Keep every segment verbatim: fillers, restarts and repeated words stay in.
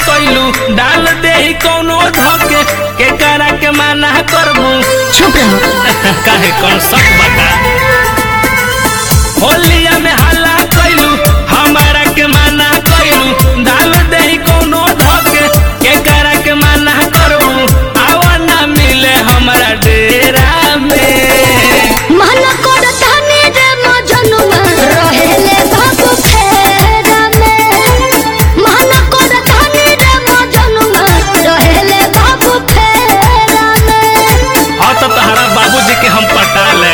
कइलू डाल दे कोनो धके के करा के माना करबू। चुप रहो। काहे कौन सब बता होलिया में हल्ला कइलू हमारा के माना कइलू डाल दे कोनो धके के करा के माना करबू। आवा ना मिले हमारा डेरा में मन कोड थाने रे मजनुआ रहेले बाबू फेरा में। मन कोड थाने रे मजनुआ रहेले बाबू फेरा में। हाँ तो तहरा बाबूजी के हम पटा ले।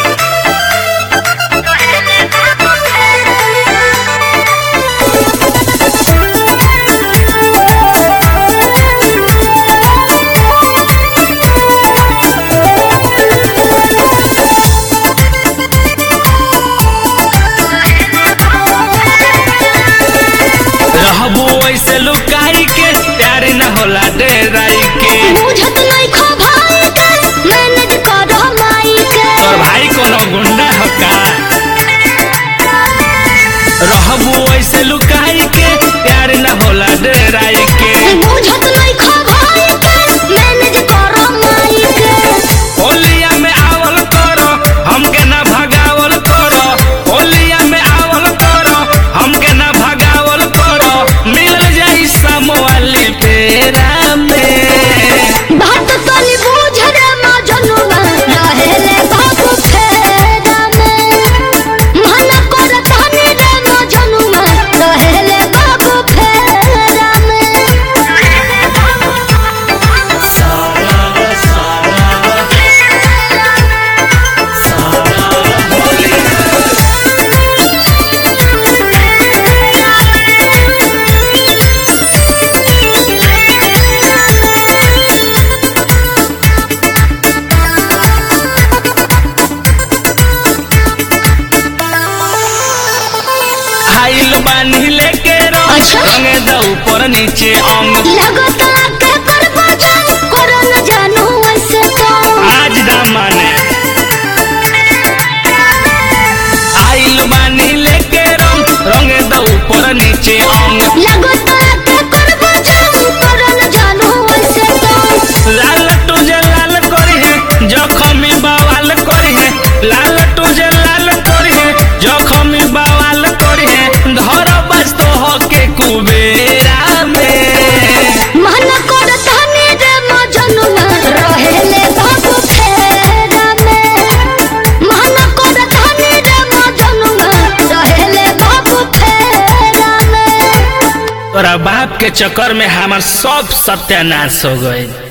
रहबू ऐसे लुकाई के प्यार न होला डेराई के। बुझत नहीं खो भाई के मैनेज करो माई के। तोर भाई कोनो गुंडा हो का। रहबू ऐसे लुकाई के प्यार न होला डेराई के। बुझत नहीं खो भाई के मैनेज करो माई के। होलिया में आवल करो हमके ना भगावल करो। होलिया में आवल करो हमके ना भगावल करो। मिल जाई समवाली पेरा में बात तोली बुझ रे मजनुआ रहेले बाबू फेरा में। मन कोड थाने रे मजनुआ रहेले बाबू फेरा में। आइल बानी लेके रो अच्छा। रंगे द ऊपर नीचे अंग। लगता के करबो जान करो न जानू ऐसे तो। आज दा माने आइल बानी लेके रो रंगे द ऊपर नीचे अंग। लगता के करबो जान करो न जानू ऐसे तो। लाल तुझे लाल करी है जखमी बवाल करी है। लाल तुझे लाल करी है जखमी बवाल करी है। धर बस तो होके कुबेरा में मन कोड थाने रे मजनुआ रहेले बाबू फेरा में। मन कोड थाने रे मजनुआ रहेले बाबू फेरा में। तोरा बाप के चक्कर में हमार सब सत्यानाश हो गए।